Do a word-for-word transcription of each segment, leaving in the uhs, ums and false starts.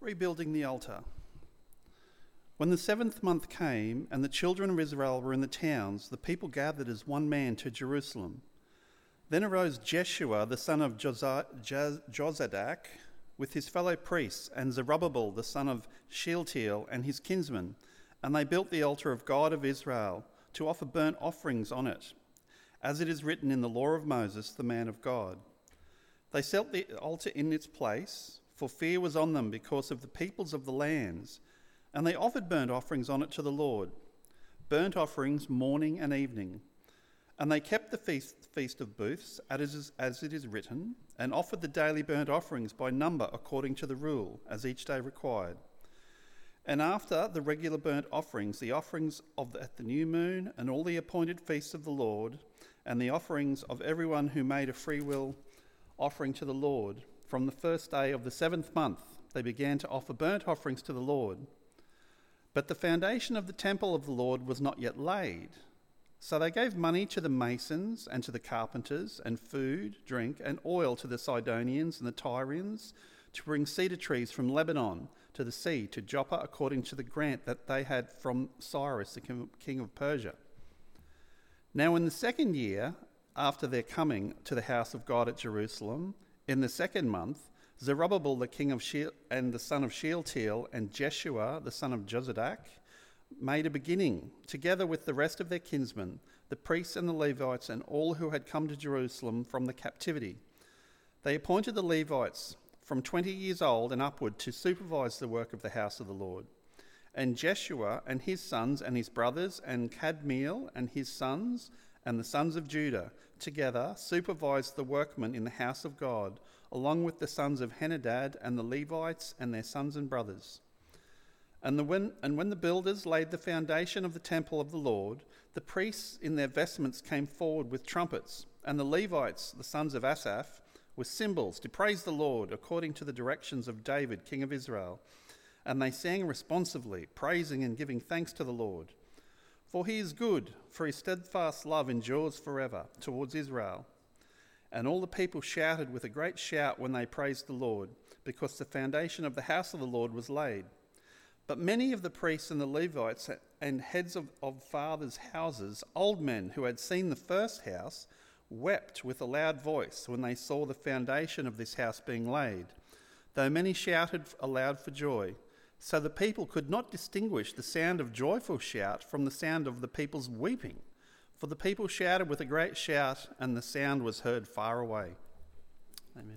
Rebuilding the altar. When the seventh month came and the children of Israel were in the towns, the people gathered as one man to Jerusalem. Then arose Jeshua, the son of Jozadak, with his fellow priests, and Zerubbabel, the son of Shealtiel, and his kinsmen, and they built the altar of God of Israel to offer burnt offerings on it, as it is written in the law of Moses, the man of God. They set the altar in its place, for fear was on them because of the peoples of the lands, and they offered burnt offerings on it to the Lord, burnt offerings morning and evening. And they kept the feast, feast of booths, as it is written, and offered the daily burnt offerings by number according to the rule, as each day required. And after the regular burnt offerings, the offerings of the, at the new moon, and all the appointed feasts of the Lord, and the offerings of everyone who made a free will offering to the Lord, from the first day of the seventh month, they began to offer burnt offerings to the Lord. But the foundation of the temple of the Lord was not yet laid. So they gave money to the masons and to the carpenters, and food, drink, and oil to the Sidonians and the Tyrians, to bring cedar trees from Lebanon to the sea, to Joppa, according to the grant that they had from Cyrus, the king of Persia. Now in the second year, after their coming to the house of God at Jerusalem, in the second month, Zerubbabel the king of Sheal and the son of Shealtiel, and Jeshua the son of Jozadak made a beginning, together with the rest of their kinsmen, the priests and the Levites, and all who had come to Jerusalem from the captivity. They appointed the Levites from twenty years old and upward to supervise the work of the house of the Lord. And Jeshua and his sons and his brothers, and Kadmiel and his sons, and the sons of Judah, together supervised the workmen in the house of God, along with the sons of Henadad and the Levites and their sons and brothers. And, the when, and when the builders laid the foundation of the temple of the Lord, the priests in their vestments came forward with trumpets, and the Levites, the sons of Asaph, with cymbals to praise the Lord according to the directions of David, king of Israel. And they sang responsively, praising and giving thanks to the Lord. For he is good, for his steadfast love endures forever towards Israel. And all the people shouted with a great shout when they praised the Lord, because the foundation of the house of the Lord was laid. But many of the priests and the Levites and heads of, of fathers' houses, old men who had seen the first house, wept with a loud voice when they saw the foundation of this house being laid, though many shouted aloud for joy. So the people could not distinguish the sound of joyful shout from the sound of the people's weeping, for the people shouted with a great shout, and the sound was heard far away. Amen.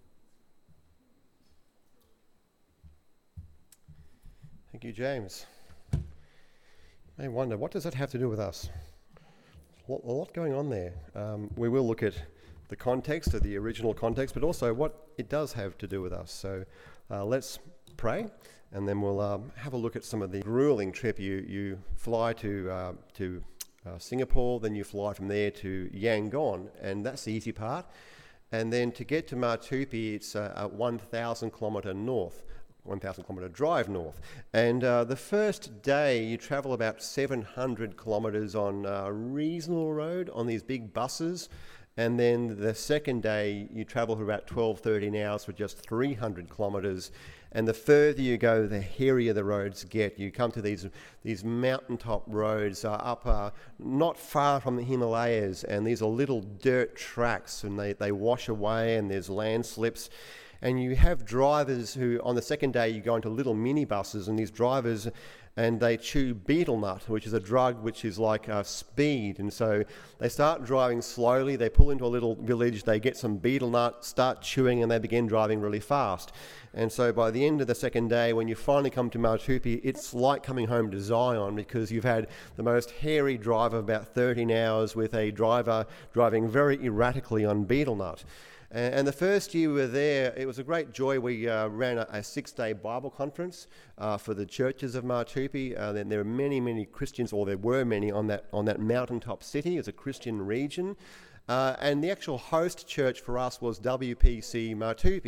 Thank you, James. You may wonder, what does that have to do with us? A lot, a lot going on there. Um, we will look at the context of the original context, but also what it does have to do with us. So uh, let's pray, and then we'll um, have a look at some of the grueling trip. You you fly to uh, to uh, Singapore, then you fly from there to Yangon, and that's the easy part. And then to get to Martupi, it's a, a one thousand kilometre north. one thousand kilometre drive north. And uh, the first day you travel about seven hundred kilometres on a reasonable road on these big buses, and then the second day you travel for about twelve, thirteen hours for just three hundred kilometres. And the further you go, the hairier the roads get. You come to these these mountaintop roads uh, up uh, not far from the Himalayas, and these are little dirt tracks, and they, they wash away, and there's landslips. And you have drivers who, on the second day, you go into little minibuses, and these drivers, and they chew betel nut, which is a drug which is like uh, speed. And so they start driving slowly, they pull into a little village, they get some betel nut, start chewing, and they begin driving really fast. And so by the end of the second day, when you finally come to Martupi, it's like coming home to Zion, because you've had the most hairy drive of about thirteen hours with a driver driving very erratically on betel nut. And the first year we were there, it was a great joy. We uh, ran a, a six-day Bible conference uh, for the churches of Martupi. Uh, then there are many, many Christians, or there were many on that on that mountaintop city. It's a Christian region. Uh, and the actual host church for us was W P C Martupi.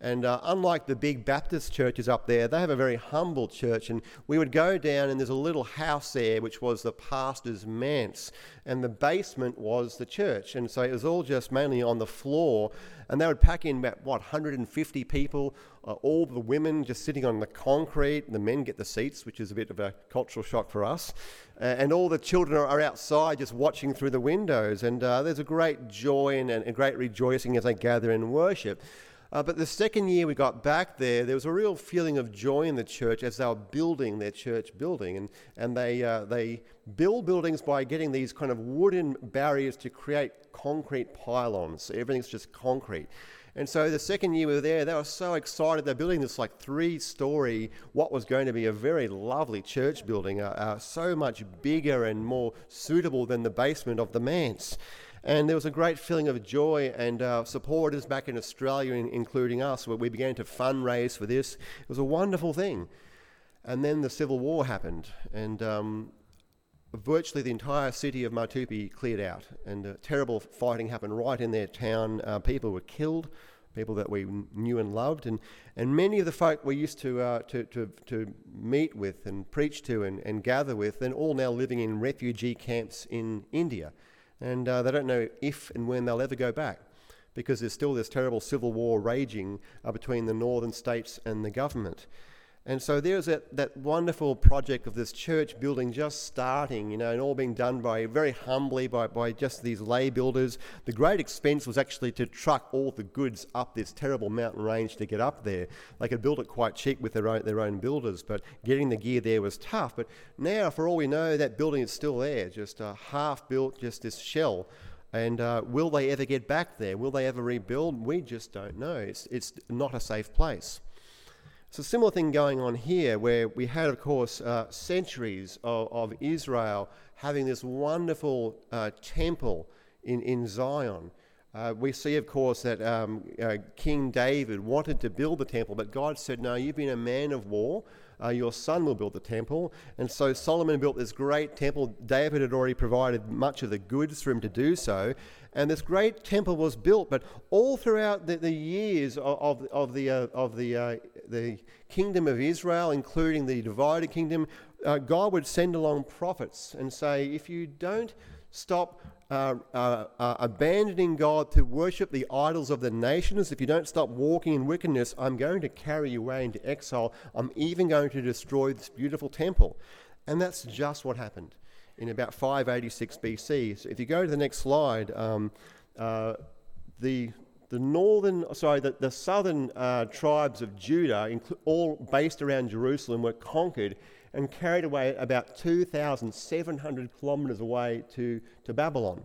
And uh, unlike the big Baptist churches up there, they have a very humble church. And we would go down and there's a little house there, which was the pastor's manse. And the basement was the church. And so it was all just mainly on the floor. And they would pack in about, what, one hundred fifty people, uh, all the women just sitting on the concrete. The men get the seats, which is a bit of a cultural shock for us. Uh, and all the children are, are outside just watching through the windows. And uh, there's a great joy and, and a great rejoicing as they gather and worship. Uh, but the second year we got back there, there was a real feeling of joy in the church as they were building their church building. And, and they, uh, they build buildings by getting these kind of wooden barriers to create concrete pylons. So everything's just concrete. And so the second year we were there, they were so excited. They're building this like three-story, what was going to be a very lovely church building, uh, uh, so much bigger and more suitable than the basement of the manse. And there was a great feeling of joy, and uh, supporters back in Australia, in, including us, where we began to fundraise for this. It was a wonderful thing. And then the Civil War happened, and um, virtually the entire city of Matupi cleared out, and uh, terrible fighting happened right in their town. Uh, people were killed, people that we knew and loved, and, and many of the folk we used to, uh, to, to, to meet with and preach to and, and gather with, they're all now living in refugee camps in India. And uh, they don't know if and when they'll ever go back, because there's still this terrible civil war raging uh, between the northern states and the government. And so there's that, that wonderful project of this church building just starting, you know, and all being done by very humbly by, by just these lay builders. The great expense was actually to truck all the goods up this terrible mountain range to get up there. They could build it quite cheap with their own, their own builders, but getting the gear there was tough. But now, for all we know, that building is still there, just uh, half built, just this shell. And uh, will they ever get back there? Will they ever rebuild? We just don't know. It's, it's not a safe place. It's a similar thing going on here, where we had, of course, uh, centuries of, of Israel having this wonderful uh, temple in, in Zion. Uh, we see, of course, that um, uh, King David wanted to build the temple, but God said, no, you've been a man of war. Uh, your son will build the temple. And so Solomon built this great temple. David had already provided much of the goods for him to do so. And this great temple was built, but all throughout the, the years of, of, of the uh, of the uh, the kingdom of Israel, including the divided kingdom, uh, God would send along prophets and say, if you don't stop uh, uh, uh, abandoning God to worship the idols of the nations, if you don't stop walking in wickedness, I'm going to carry you away into exile. I'm even going to destroy this beautiful temple. And that's just what happened in about five eighty-six B C. So if you go to the next slide, um, uh, the the northern, sorry, the, the southern uh, tribes of Judah, inclu- all based around Jerusalem, were conquered and carried away about two thousand seven hundred kilometres away to, to Babylon.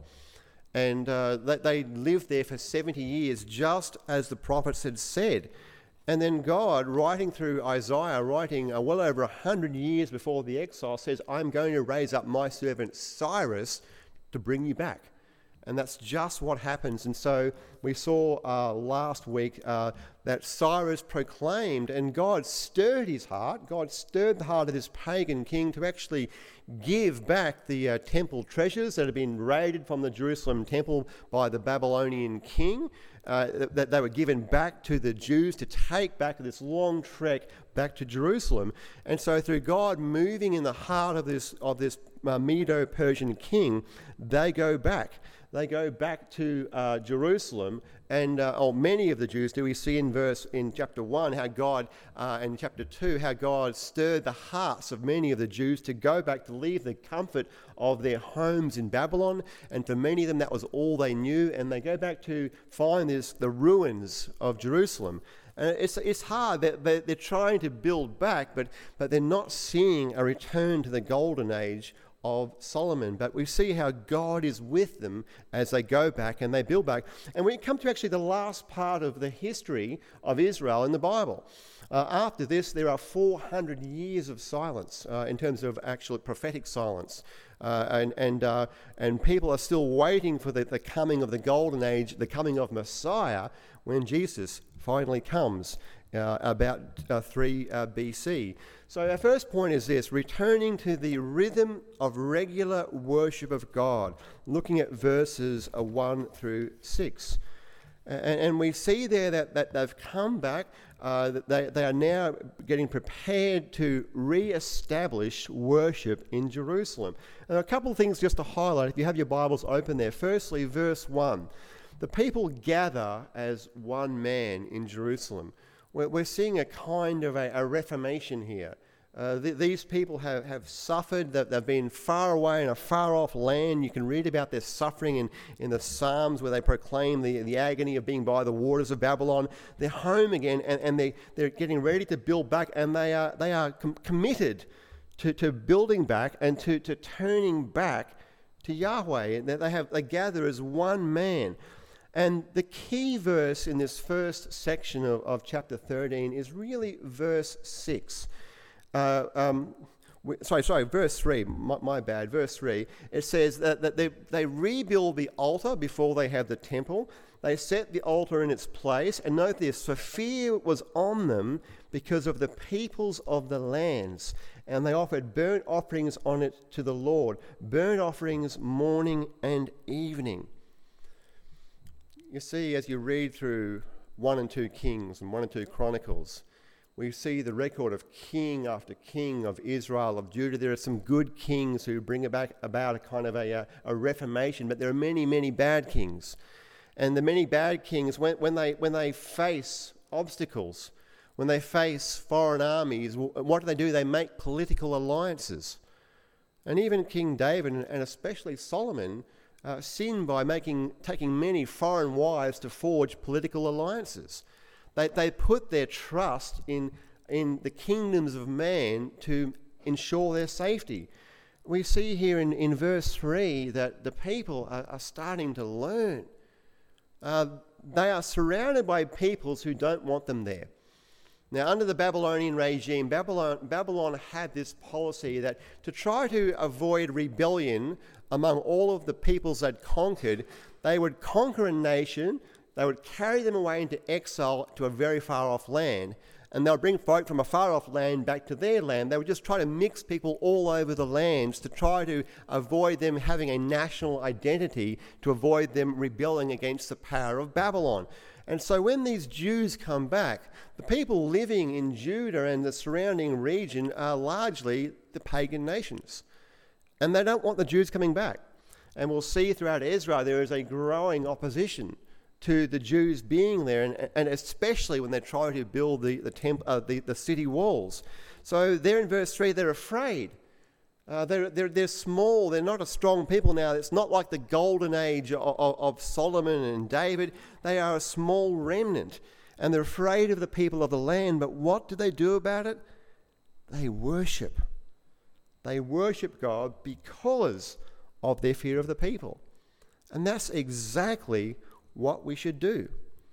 And uh, they, they lived there for seventy years, just as the prophets had said. And then God, writing through Isaiah, writing uh, well over one hundred years before the exile, says, I'm going to raise up my servant Cyrus to bring you back. And that's just what happens. And so we saw uh, last week uh, that Cyrus proclaimed, and God stirred his heart, God stirred the heart of this pagan king to actually give back the uh, temple treasures that had been raided from the Jerusalem temple by the Babylonian king, uh, that they were given back to the Jews to take back this long trek back to Jerusalem. And so through God moving in the heart of this, of this uh, Medo-Persian king, they go back. They go back to uh, Jerusalem, and uh, oh, many of the Jews do. We see in verse in chapter one how God, uh, and chapter two, how God stirred the hearts of many of the Jews to go back, to leave the comfort of their homes in Babylon, and for many of them that was all they knew, and they go back to find this the ruins of Jerusalem. And it's it's hard. They're, they're trying to build back, but but they're not seeing a return to the golden age of Solomon. But we see how God is with them as they go back and they build back. And we come to actually the last part of the history of Israel in the Bible. Uh, after this, there are four hundred years of silence uh, in terms of actual prophetic silence. Uh, and and uh, and people are still waiting for the, the coming of the golden age, the coming of Messiah, when Jesus finally comes uh, about uh, three uh, B C. So our first point is this: returning to the rhythm of regular worship of God, looking at verses uh, one through six. And, and we see there that, that they've come back, uh, that they, they are now getting prepared to re-establish worship in Jerusalem. And a couple of things just to highlight, if you have your Bibles open there. Firstly, verse one. The people gather as one man in Jerusalem. We're, we're seeing a kind of a, a reformation here. Uh, th- these people have, have suffered, they've, they've been far away in a far-off land. You can read about their suffering in, in the Psalms where they proclaim the, the agony of being by the waters of Babylon. They're home again, and, and they, they're getting ready to build back, and they are, they are com- committed to, to building back and to, to turning back to Yahweh. They, they, have, they gather as one man. And the key verse in this first section of, of chapter thirteen is really verse six. Uh, um, we, sorry, sorry, verse three, my, my bad, verse three. It says that, that they, they rebuild the altar before they have the temple. They set the altar in its place. And note this, for fear was on them because of the peoples of the lands. And they offered burnt offerings on it to the Lord, burnt offerings morning and evening. You see, as you read through one and two Kings and one and two Chronicles, we see the record of king after king of Israel, of Judah. There are some good kings who bring about, about a kind of a, a reformation, but there are many, many bad kings. And the many bad kings, when, when, they, when they face obstacles, when they face foreign armies, what do they do? They make political alliances. And even King David, and especially Solomon, Uh, sin by making taking many foreign wives to forge political alliances. They they put their trust in in the kingdoms of man to ensure their safety. We see here in, in verse three that the people are, are starting to learn. Uh, they are surrounded by peoples who don't want them there. Now, under the Babylonian regime, Babylon, Babylon had this policy that to try to avoid rebellion among all of the peoples they'd conquered, they would conquer a nation, they would carry them away into exile to a very far-off land, and they'll bring folk from a far-off land back to their land. They would just try to mix people all over the lands to try to avoid them having a national identity, to avoid them rebelling against the power of Babylon. And so when these Jews come back, the people living in Judah and the surrounding region are largely the pagan nations. And they don't want the Jews coming back. And we'll see throughout Ezra there is a growing opposition to the Jews being there, and, and especially when they try to build the, the, temp, uh, the, the city walls. So there in verse three, they're afraid. Uh, they're, they're, they're small, they're not a strong people now. It's not like the golden age of, of, of Solomon and David. They are a small remnant, and they're afraid of the people of the land. But what do they do about it? They worship. They worship God because of their fear of the people. And that's exactly what we should do.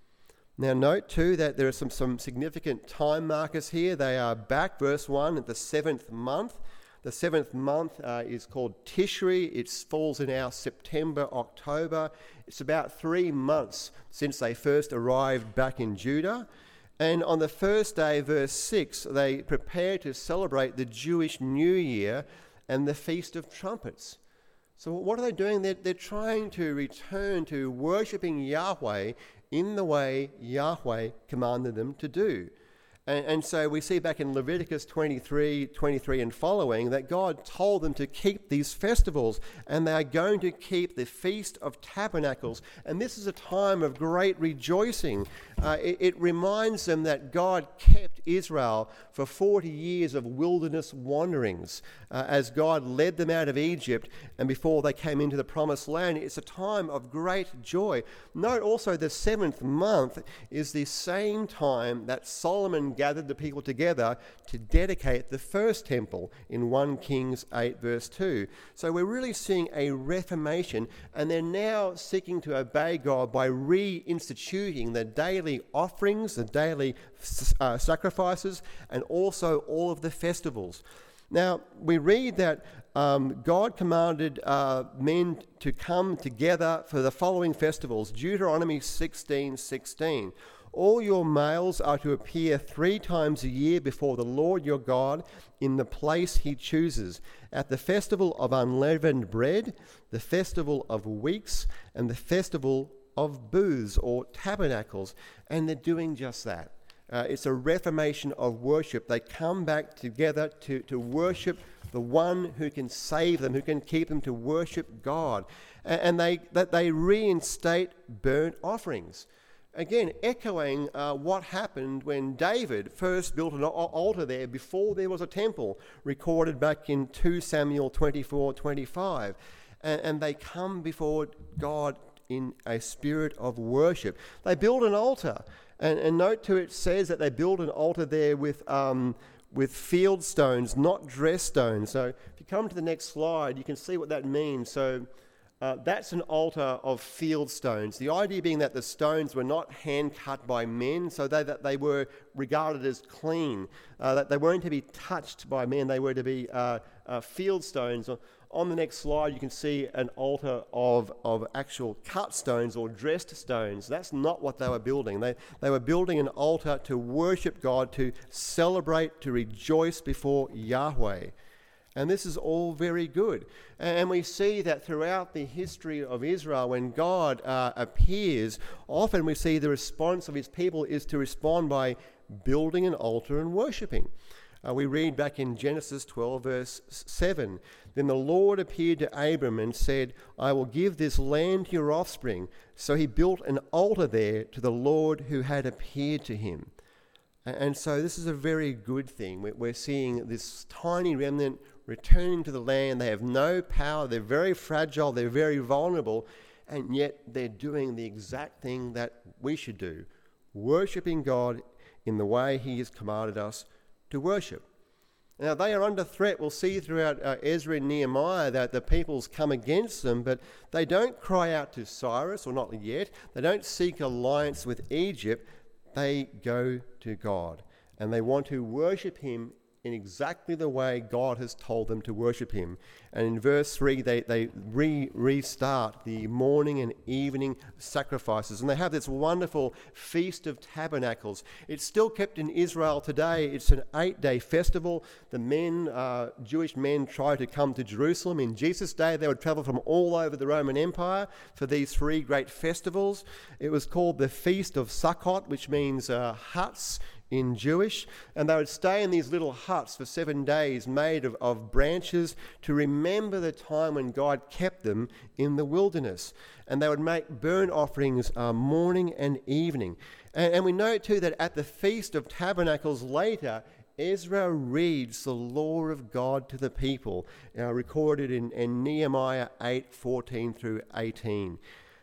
Now note too that there are some, some significant time markers here. They are back, verse one, at the seventh month. The seventh month uh, is called Tishri. It falls in our September, October. It's about three months since they first arrived back in Judah. And on the first day, verse six, they prepare to celebrate the Jewish New Year and the Feast of Trumpets. So what are they doing? They're, they're trying to return to worshipping Yahweh in the way Yahweh commanded them to do. And, and so we see back in Leviticus twenty-three, twenty-three and following that God told them to keep these festivals, and they are going to keep the Feast of Tabernacles. And this is a time of great rejoicing. Uh, it, it reminds them that God kept Israel for forty years of wilderness wanderings uh, as God led them out of Egypt and before they came into the promised land. It's a time of great joy. Note also the seventh month is the same time that Solomon gathered the people together to dedicate the first temple in First Kings eight verse two. So we're really seeing a reformation, and they're now seeking to obey God by reinstituting the daily offerings, the daily uh, sacrifices, and also all of the festivals. Now, we read that um, God commanded uh, men to come together for the following festivals. Deuteronomy sixteen sixteen. All your males are to appear three times a year before the Lord your God in the place he chooses, at the festival of unleavened bread, the festival of weeks, and the festival of booths or tabernacles, and they're doing just that. Uh, it's a reformation of worship. They come back together to, to worship the one who can save them, who can keep them, to worship God. And, and they that they reinstate burnt offerings. Again, echoing uh, what happened when David first built an altar there before there was a temple, recorded back in Second Samuel twenty-four twenty-five. And, and they come before God in a spirit of worship. They build an altar. And, and note too, it says that they build an altar there with um, with field stones, not dress stones. So if you come to the next slide, you can see what that means. So uh, that's an altar of field stones. The idea being that the stones were not hand cut by men, so they, that they were regarded as clean, uh, that they weren't to be touched by men, they were to be uh, uh, field stones. On the next slide, you can see an altar of, of actual cut stones or dressed stones. That's not what they were building. They, they were building an altar to worship God, to celebrate, to rejoice before Yahweh. And this is all very good. And we see that throughout the history of Israel, when God uh, appears, often we see the response of his people is to respond by building an altar and worshipping. Uh, we read back in Genesis twelve, verse seven, "Then the Lord appeared to Abram and said, I will give this land to your offspring. So he built an altar there to the Lord who had appeared to him." And so this is a very good thing. We're seeing this tiny remnant returning to the land. They have no power. They're very fragile. They're very vulnerable. And yet they're doing the exact thing that we should do, worshipping God in the way he has commanded us to worship. Now, they are under threat. We'll see throughout uh, Ezra and Nehemiah that the peoples come against them, but they don't cry out to Cyrus, or not yet. They don't seek alliance with Egypt. They go to God, and they want to worship him in exactly the way God has told them to worship him. And in verse three, they, they re- restart the morning and evening sacrifices. And they have this wonderful Feast of Tabernacles. It's still kept in Israel today. It's an eight-day festival. The men, uh, Jewish men, try to come to Jerusalem. In Jesus' day, they would travel from all over the Roman Empire for these three great festivals. It was called the Feast of Sukkot, which means uh, huts in Jewish, and they would stay in these little huts for seven days made of, of branches to remember the time when God kept them in the wilderness. And they would make burnt offerings uh, morning and evening. And, and we note too that at the Feast of Tabernacles later, Ezra reads the law of God to the people, uh, recorded in, in Nehemiah eight fourteen through eighteen.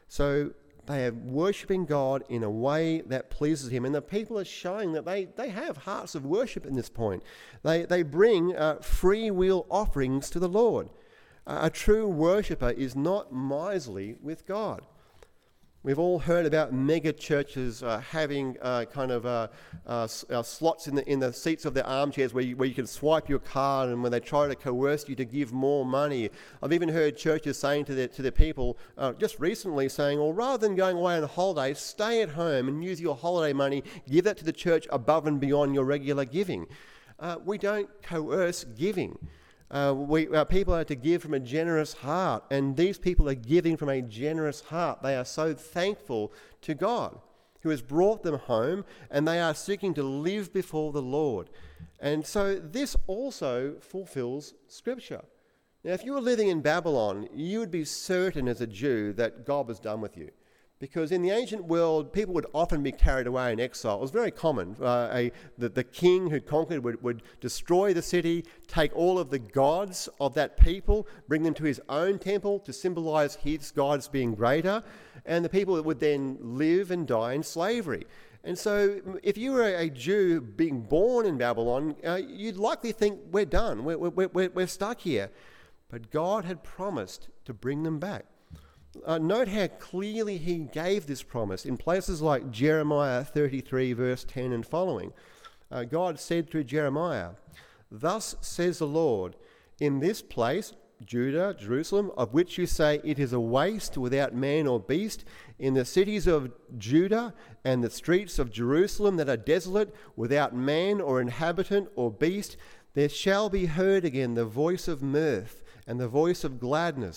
So they are worshipping God in a way that pleases him. And the people are showing that they, they have hearts of worship at this point. They, they bring uh, free will offerings to the Lord. Uh, a true worshipper is not miserly with God. We've all heard about mega churches uh, having uh, kind of uh, uh, uh, slots in the in the seats of their armchairs where you, where you can swipe your card, and when they try to coerce you to give more money. I've even heard churches saying to their to their people uh, just recently, saying, "Well, rather than going away on a holiday, stay at home and use your holiday money. Give that to the church above and beyond your regular giving." Uh, we don't coerce giving. Uh, we, uh, people are to give from a generous heart, and these people are giving from a generous heart. They are so thankful to God, who has brought them home, and they are seeking to live before the Lord. And so this also fulfills Scripture. Now, if you were living in Babylon, you would be certain as a Jew that God was done with you. Because in the ancient world, people would often be carried away in exile. It was very common. Uh, a, the, the king who conquered would, would destroy the city, take all of the gods of that people, bring them to his own temple to symbolize his gods being greater, and the people would then live and die in slavery. And so if you were a Jew being born in Babylon, uh, you'd likely think, we're done, we're, we're, we're, we're stuck here. But God had promised to bring them back. Uh, note how clearly he gave this promise in places like Jeremiah thirty-three, verse ten and following. Uh, God said through Jeremiah, "Thus says the Lord, in this place, Judah, Jerusalem, of which you say it is a waste without man or beast, in the cities of Judah and the streets of Jerusalem that are desolate, without man or inhabitant or beast, there shall be heard again the voice of mirth and the voice of gladness,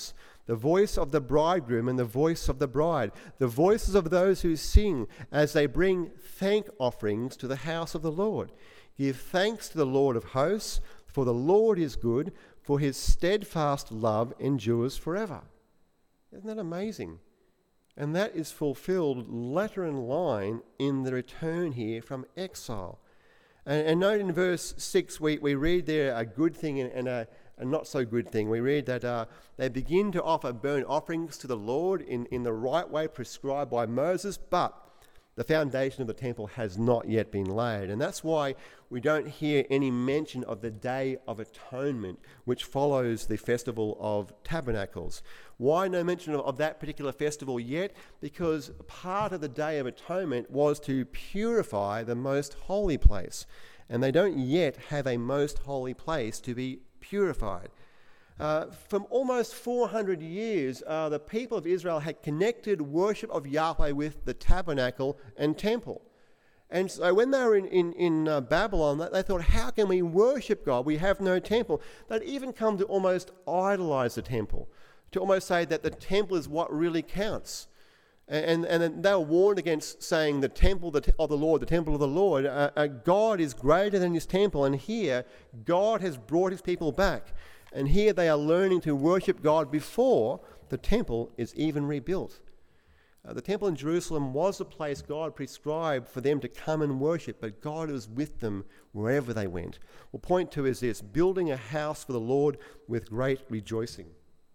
the voice of the bridegroom and the voice of the bride, the voices of those who sing as they bring thank offerings to the house of the Lord. Give thanks to the Lord of hosts, for the Lord is good, for his steadfast love endures forever. Isn't that amazing? And that is fulfilled letter and line in the return here from exile. And, and note in verse six, we, we read there a good thing and, and a, a not so good thing. We read that uh, they begin to offer burnt offerings to the Lord in, in the right way prescribed by Moses, but the foundation of the temple has not yet been laid. And that's why we don't hear any mention of the Day of Atonement, which follows the Festival of Tabernacles. Why no mention of, of that particular festival yet? Because part of the Day of Atonement was to purify the most holy place. And they don't yet have a most holy place to be purified. Uh, from almost four hundred years, uh, the people of Israel had connected worship of Yahweh with the tabernacle and temple. And so when they were in, in, in uh, Babylon, they, they thought, how can we worship God? We have no temple. They'd even come to almost idolize the temple, to almost say that the temple is what really counts. And, and, and they were warned against saying the temple of the Lord, the temple of the Lord. Uh, uh, God is greater than his temple. And here, God has brought his people back. And here they are learning to worship God before the temple is even rebuilt. Uh, the temple in Jerusalem was the place God prescribed for them to come and worship, but God was with them wherever they went. Well, point two is this: building a house for the Lord with great rejoicing.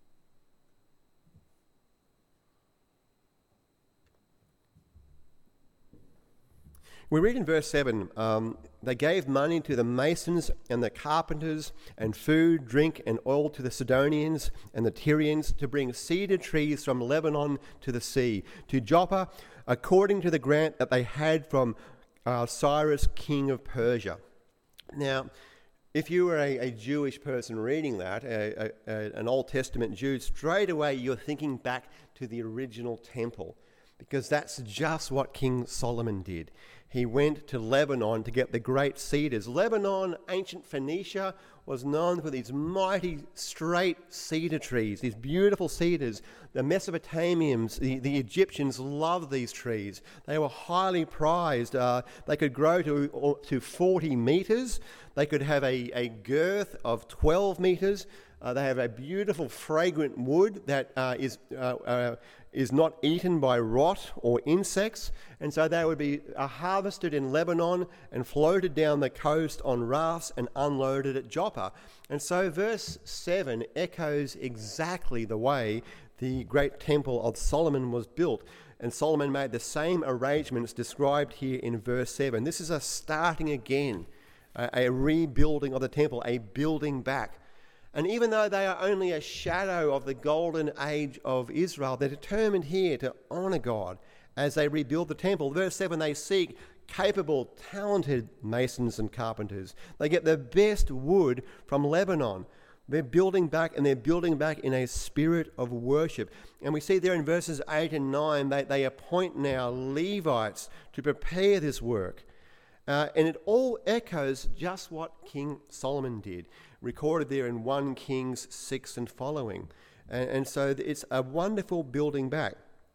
We read in verse seven, um, they gave money to the masons and the carpenters, and food, drink, and oil to the Sidonians and the Tyrians, to bring cedar trees from Lebanon to the sea, to Joppa, according to the grant that they had from uh, Cyrus, king of Persia. Now, if you were a, a Jewish person reading that, a, a, a, an Old Testament Jew, straight away you're thinking back to the original temple, because that's just what King Solomon did. He went to Lebanon to get the great cedars. Lebanon, ancient Phoenicia, was known for these mighty straight cedar trees, these beautiful cedars. The Mesopotamians, the, the Egyptians loved these trees. They were highly prized. Uh, they could grow to, to forty metres. They could have a, a girth of twelve metres. Uh, they have a beautiful fragrant wood that uh, is uh, uh, is not eaten by rot or insects, and so they would be uh, harvested in Lebanon and floated down the coast on rafts and unloaded at Joppa. And so verse seven echoes exactly the way the great temple of Solomon was built. And Solomon made the same arrangements described here in verse seven. This is a starting again, a, a rebuilding of the temple, a building back. And even though they are only a shadow of the golden age of Israel, they're determined here to honour God as they rebuild the temple. Verse seven, they seek capable, talented masons and carpenters. They get the best wood from Lebanon. They're building back, and they're building back in a spirit of worship. And we see there in verses eight and nine, they, they appoint now Levites to prepare this work. Uh, and it all echoes just what King Solomon did, recorded there in First Kings six and following. And, and so it's a wonderful building back.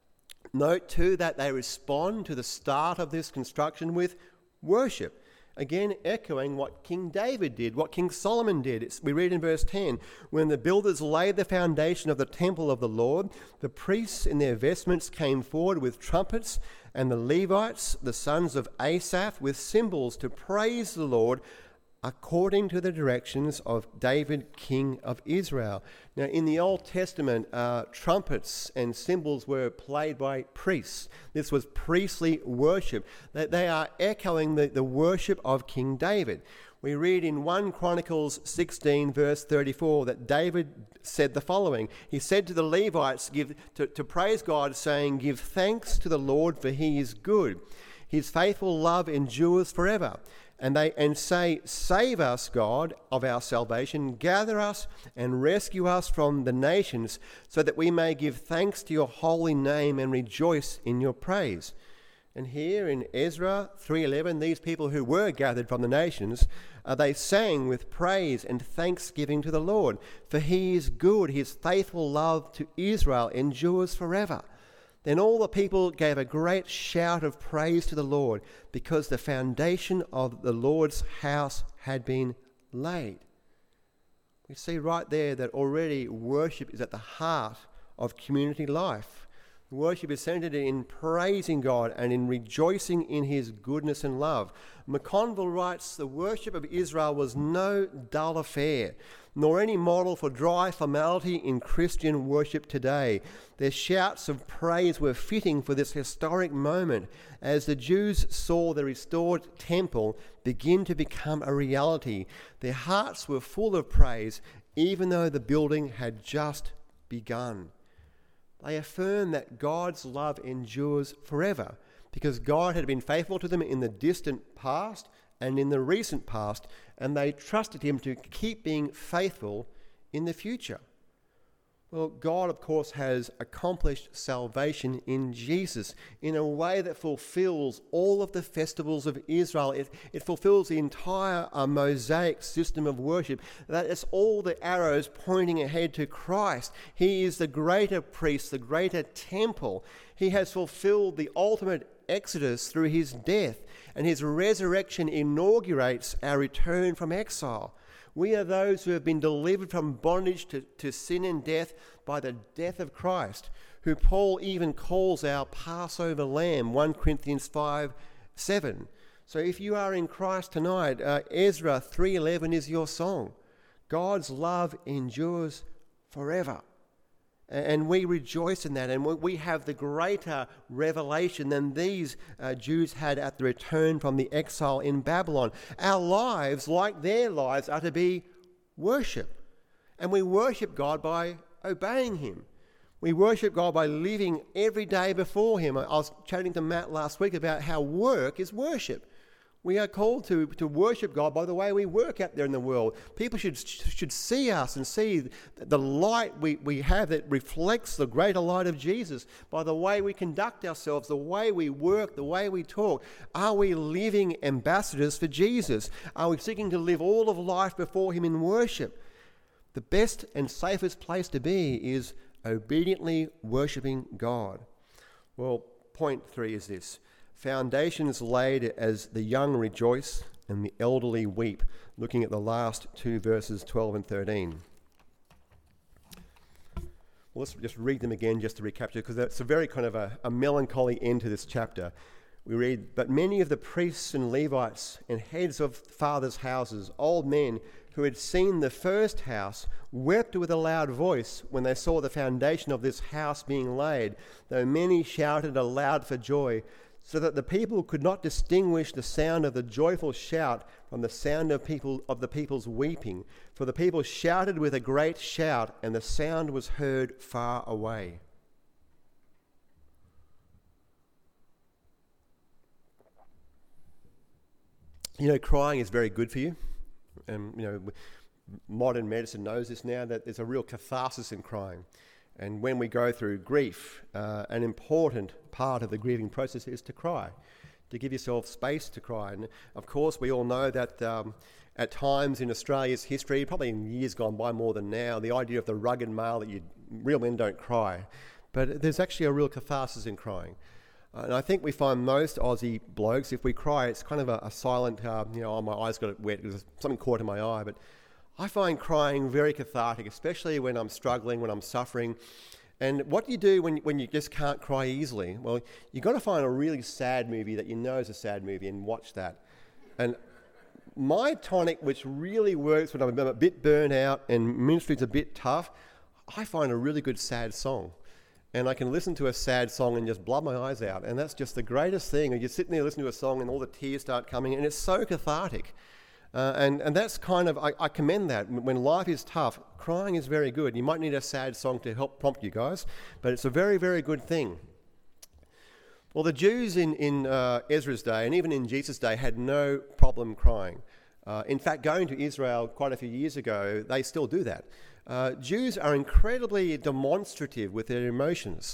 Note too that they respond to the start of this construction with worship. Again, echoing what King David did, what King Solomon did. It's, we read in verse ten, when the builders laid the foundation of the temple of the Lord, the priests in their vestments came forward with trumpets, and the Levites, the sons of Asaph, with cymbals to praise the Lord, according to the directions of David, king of Israel. Now, in the Old Testament, uh, trumpets and cymbals were played by priests. This was priestly worship. They, they are echoing the, the worship of King David. We read in First Chronicles sixteen, verse thirty-four, that David said the following. He said to the Levites give, to, to praise God, saying, "Give thanks to the Lord, for he is good. His faithful love endures forever." And they and say, "Save us, God, of our salvation. Gather us and rescue us from the nations, so that we may give thanks to your holy name and rejoice in your praise." And here in Ezra three eleven, these people who were gathered from the nations, uh, they sang with praise and thanksgiving to the Lord. For he is good, his faithful love to Israel endures forever. Then all the people gave a great shout of praise to the Lord, because the foundation of the Lord's house had been laid. We see right there that already worship is at the heart of community life. Worship is centered in praising God and in rejoicing in his goodness and love. McConville writes, the worship of Israel was no dull affair, nor any model for dry formality in Christian worship today. Their shouts of praise were fitting for this historic moment as the Jews saw the restored temple begin to become a reality. Their hearts were full of praise, even though the building had just begun. They affirm that God's love endures forever because God had been faithful to them in the distant past and in the recent past, and they trusted him to keep being faithful in the future. Well, God, of course, has accomplished salvation in Jesus in a way that fulfills all of the festivals of Israel. It, it fulfills the entire uh, Mosaic system of worship. That is all the arrows pointing ahead to Christ. He is the greater priest, the greater temple. He has fulfilled the ultimate exodus through his death, and his resurrection inaugurates our return from exile. We are those who have been delivered from bondage to, to sin and death by the death of Christ, who Paul even calls our Passover lamb, First Corinthians five seven. So if you are in Christ tonight, uh, Ezra three eleven is your song. God's love endures forever. And we rejoice in that, and we have the greater revelation than these uh, Jews had at the return from the exile in Babylon. Our lives, like their lives, are to be worship. And we worship God by obeying him. We worship God by living every day before him. I was chatting to Matt last week about how work is worship. We are called to, to worship God by the way we work out there in the world. People should should see us and see the light we, we have that reflects the greater light of Jesus by the way we conduct ourselves, the way we work, the way we talk. Are we living ambassadors for Jesus? Are we seeking to live all of life before him in worship? The best and safest place to be is obediently worshipping God. Well, point three is this. Foundations laid as the young rejoice and the elderly weep, looking at the last two verses, twelve and thirteen. Well, let's just read them again just to recapture, because it's a very kind of a, a melancholy end to this chapter. We read, but many of the priests and Levites and heads of fathers' houses, old men who had seen the first house, wept with a loud voice when they saw the foundation of this house being laid, though many shouted aloud for joy, so that the people could not distinguish the sound of the joyful shout from the sound of people of the people's weeping. For the people shouted with a great shout, and the sound was heard far away. You know, crying is very good for you. And, you know, modern medicine knows this now, that there's a real catharsis in crying. And when we go through grief, uh, an important part of the grieving process is to cry, to give yourself space to cry. And of course, we all know that um, at times in Australia's history, probably in years gone by more than now, the idea of the rugged male that you real men don't cry. But there's actually a real catharsis in crying. Uh, and I think we find most Aussie blokes, if we cry, it's kind of a, a silent, uh, you know, oh, my eyes got it wet because something caught in my eye. But I find crying very cathartic, especially when I'm struggling, when I'm suffering. And what do you do when, when you just can't cry easily? Well, you've got to find a really sad movie that you know is a sad movie and watch that. And my tonic, which really works when I'm a bit burnt out and ministry's a bit tough, I find a really good sad song. And I can listen to a sad song and just blub my eyes out. And that's just the greatest thing. You're sitting there listening to a song and all the tears start coming, and it's so cathartic. Uh, and, and that's kind of, I, I commend that. When life is tough, crying is very good. You might need a sad song to help prompt you guys, but it's a very, very good thing. Well, the Jews in, in uh, Ezra's day, and even in Jesus' day, had no problem crying. Uh, in fact, going to Israel quite a few years ago, they still do that. Uh, Jews are incredibly demonstrative with their emotions.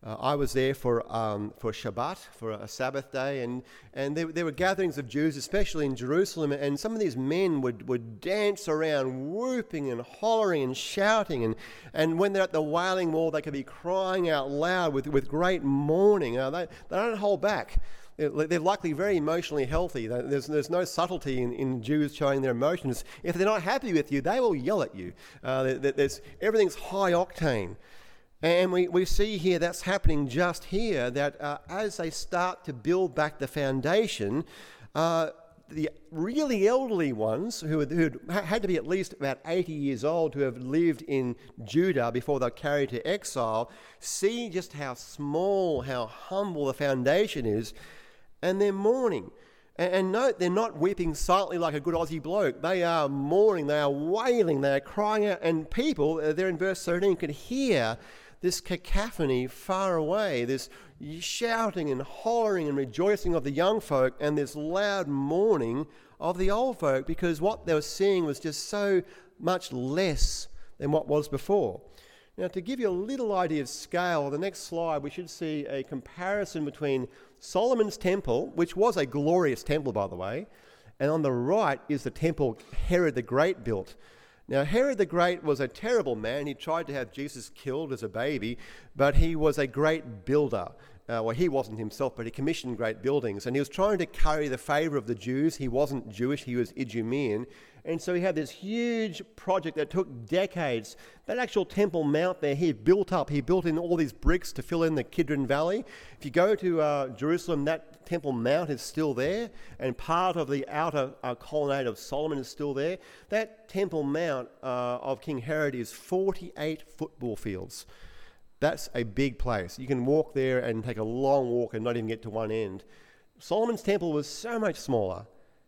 Uh, I was there for um, for Shabbat, for a Sabbath day, and, and there, there were gatherings of Jews, especially in Jerusalem, and some of these men would, would dance around, whooping and hollering and shouting, and, and when they're at the Wailing Wall, they could be crying out loud with, with great mourning. Uh, they, they don't hold back. They're, they're likely very emotionally healthy. There's, there's no subtlety in, in Jews showing their emotions. If they're not happy with you, they will yell at you. Uh, there, there's, everything's high octane. And we, we see here that's happening just here, that uh, as they start to build back the foundation, uh, the really elderly ones, who who had to be at least about eighty years old to have lived in Judah before they were carried to exile, see just how small, how humble the foundation is, and they're mourning. And, and note, they're not weeping silently like a good Aussie bloke. They are mourning, they are wailing, they are crying out, and people, uh, there in verse thirteen, could hear this cacophony far away, this shouting and hollering and rejoicing of the young folk, and this loud mourning of the old folk, because what they were seeing was just so much less than what was before. Now, to give you a little idea of scale, on the next slide we should see a comparison between Solomon's temple, which was a glorious temple, by the way, and on the right is the temple Herod the Great built. Now, Herod the Great was a terrible man. He tried to have Jesus killed as a baby, but he was a great builder. Uh, well, he wasn't himself, but he commissioned great buildings. And he was trying to curry the favour of the Jews. He wasn't Jewish, he was Idumean. And so he had this huge project that took decades. That actual Temple Mount there, he built up. He built in all these bricks to fill in the Kidron Valley. If you go to uh, Jerusalem, that Temple Mount is still there, and part of the outer uh, colonnade of Solomon is still there. That Temple Mount uh, of King Herod is forty-eight football fields. That's a big place. You can walk there and take a long walk and not even get to one end. Solomon's temple was so much smaller,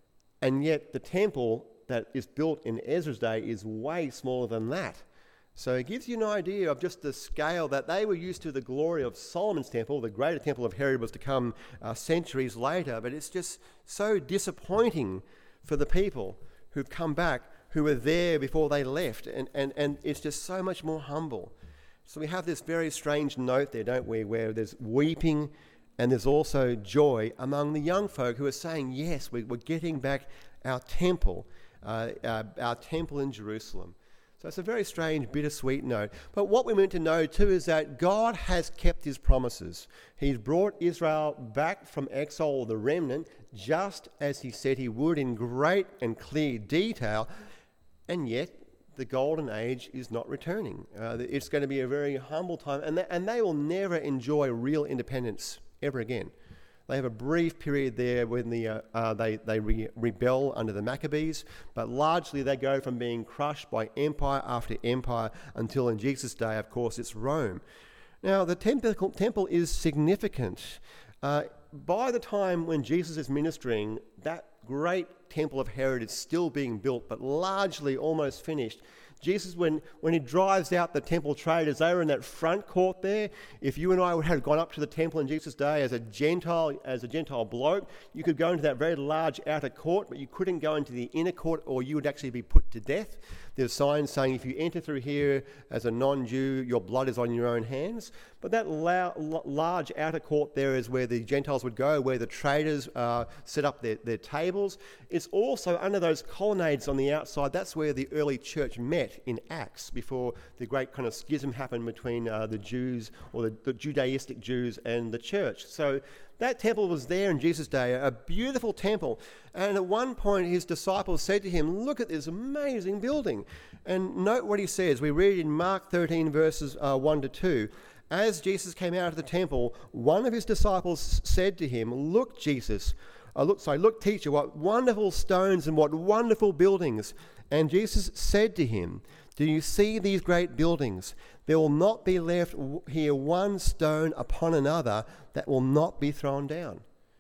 and yet the temple that is built in Ezra's day is way smaller than that. So it gives you an idea of just the scale that they were used to. The glory of Solomon's temple. The greater temple of Herod was to come uh, centuries later, but it's just so disappointing for the people who've come back, who were there before they left, and, and, and it's just so much more humble. So we have this very strange note there, don't we, where there's weeping and there's also joy among the young folk who are saying, yes, we, we're getting back our temple, uh, uh, our temple in Jerusalem. So it's a very strange, bittersweet note. But what we meant to know too is that God has kept his promises. He's brought Israel back from exile, the remnant, just as he said he would, in great and clear detail, and yet the golden age is not returning. Uh, it's going to be a very humble time, and they, and they will never enjoy real independence ever again. They have a brief period there when the, uh, uh, they, they re- rebel under the Maccabees, but largely they go from being crushed by empire after empire until in Jesus' day, of course, it's Rome. Now, the temple, temple is significant. Uh, by the time when Jesus is ministering, that great temple of Herod is still being built, but largely almost finished. Jesus, when, when he drives out the temple traders, they were in that front court there. If you and I would have gone up to the temple in Jesus' day as a Gentile, as a Gentile bloke, you could go into that very large outer court, but you couldn't go into the inner court or you would actually be put to death. There's signs saying if you enter through here as a non-Jew, your blood is on your own hands. But that la- large outer court there is where the Gentiles would go, where the traders uh, set up their, their tables. It's also under those colonnades on the outside. That's where the early church met in Acts before the great kind of schism happened between uh, the Jews or the, the Judaistic Jews and the church. So that temple was there in Jesus' day, a beautiful temple. And at one point his disciples said to him, look at this amazing building. And note what he says. We read in Mark thirteen verses uh, one to two. As Jesus came out of the temple, one of his disciples said to him, look, Jesus, uh, look, sorry, look, teacher, what wonderful stones and what wonderful buildings. And Jesus said to him, do you see these great buildings? There will not be left here one stone upon another that will not be thrown down.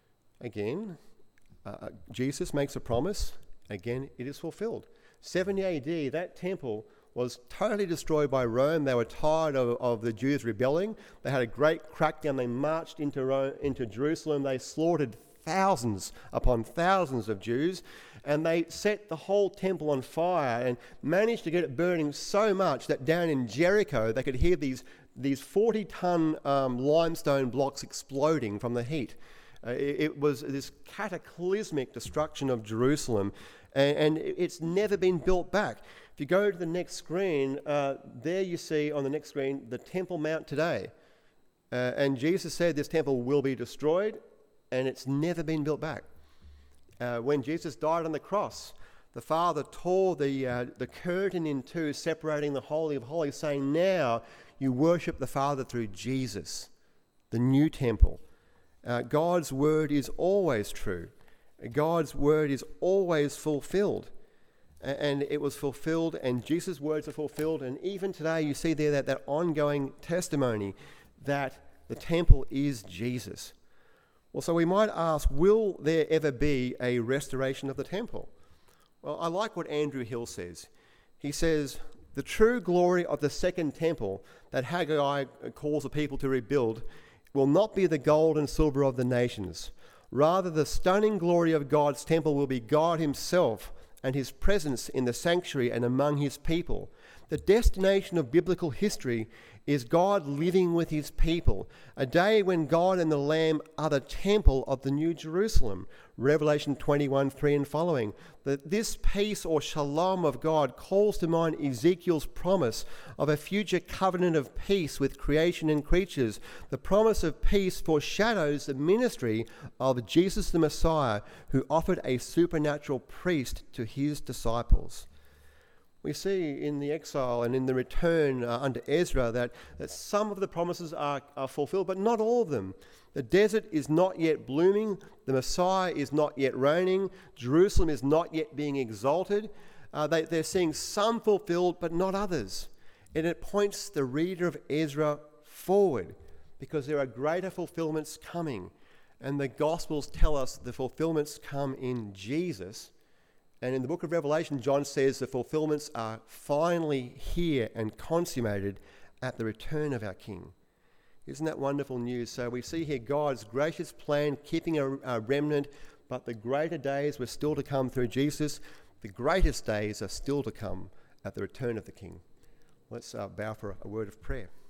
Again, uh, Jesus makes a promise. Again, it is fulfilled. seventy A D, that temple was totally destroyed by Rome. They were tired of, of the Jews rebelling. They had a great crackdown. They marched into Rome, into Jerusalem. They slaughtered thousands upon thousands of Jews, and they set the whole temple on fire and managed to get it burning so much that down in Jericho they could hear these these forty-ton um, limestone blocks exploding from the heat. Uh, it, it was this cataclysmic destruction of Jerusalem, and, and it's never been built back. If you go to the next screen, uh, there you see on the next screen the Temple Mount today. Uh, and Jesus said this temple will be destroyed, and it's never been built back. Uh, when Jesus died on the cross, the Father tore the, uh, the curtain in two, separating the Holy of Holies, saying, now you worship the Father through Jesus, the new temple. Uh, God's word is always true. God's word is always fulfilled. And it was fulfilled, and Jesus' words are fulfilled. And even today you see there that, that ongoing testimony that the temple is Jesus. Well, so we might ask, will there ever be a restoration of the temple? Well, I like what Andrew Hill says. He says, the true glory of the second temple that Haggai calls the people to rebuild will not be the gold and silver of the nations. Rather, the stunning glory of God's temple will be God himself and his presence in the sanctuary and among his people. The destination of biblical history is God living with his people, a day when God and the Lamb are the temple of the New Jerusalem. Revelation twenty-one, three and following. That this peace or shalom of God calls to mind Ezekiel's promise of a future covenant of peace with creation and creatures. The promise of peace foreshadows the ministry of Jesus the Messiah, who offered a supernatural priest to his disciples. We see in the exile and in the return uh, under Ezra that, that some of the promises are, are fulfilled, but not all of them. The desert is not yet blooming. The Messiah is not yet reigning. Jerusalem is not yet being exalted. Uh, they, they're seeing some fulfilled, but not others. And it points the reader of Ezra forward, because there are greater fulfillments coming. And the Gospels tell us the fulfillments come in Jesus. And in the book of Revelation, John says the fulfillments are finally here and consummated at the return of our King. Isn't that wonderful news? So we see here God's gracious plan, keeping a, a remnant, but the greater days were still to come through Jesus. The greatest days are still to come at the return of the King. Let's uh, bow for a word of prayer.